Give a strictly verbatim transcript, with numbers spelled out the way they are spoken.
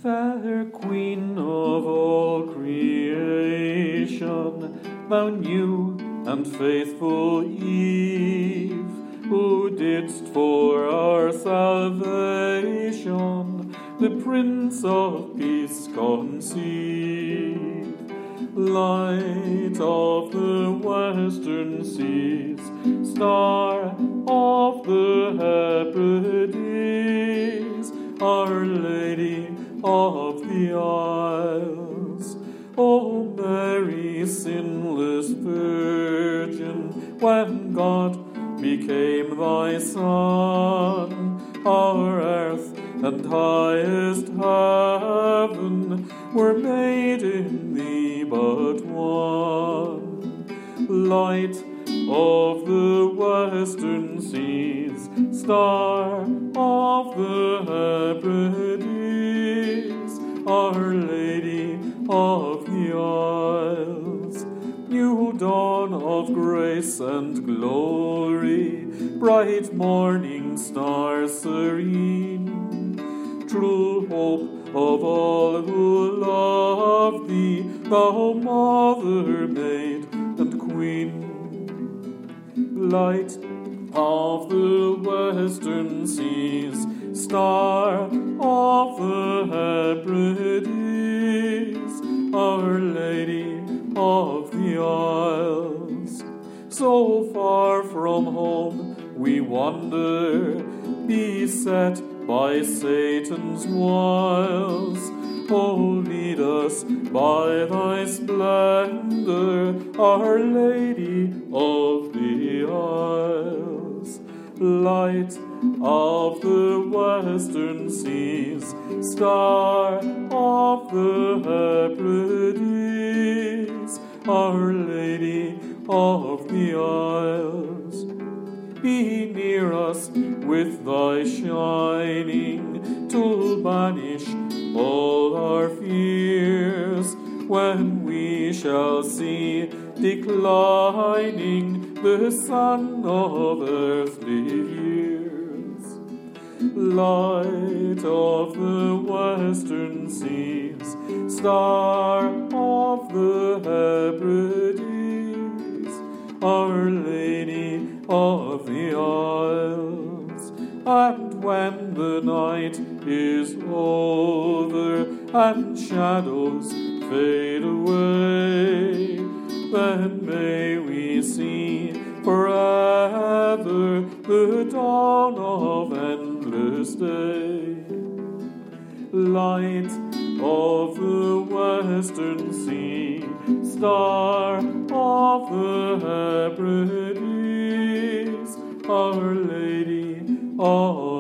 Fair Queen of all creation, thou new and faithful Eve, who didst for our salvation the Prince of Peace conceive. Light of the western seas, star of the Hebrides, Our Lady of the Isles. O Mary, sinless Virgin, when God became thy Son, our earth and highest heaven were made in thee but one. Light of the western seas, star of the Hebrides, Our Lady of the Isles. New dawn of grace and glory, bright morning star serene, true hope of all who love thee, thou mother, maid, and queen. Light of the western seas, star of the Hebrides, Our Lady of the Isles. So far from home we wander, beset by Satan's wiles. Oh, lead us by thy splendor, Our Lady of the Isles. Light of the western seas, star of the Hebrides, Our Lady of the Isles. Be near us with thy shining, to banish all our fears, when we shall see declining the sun of earthly years. Light of the western seas, star of the Hebrides, Our Lady of the Isles. And when the night is over and shadows fade away, then may we see forever the dawn of endless day. Light of the western sea, star of the Hebrides, Our Lady of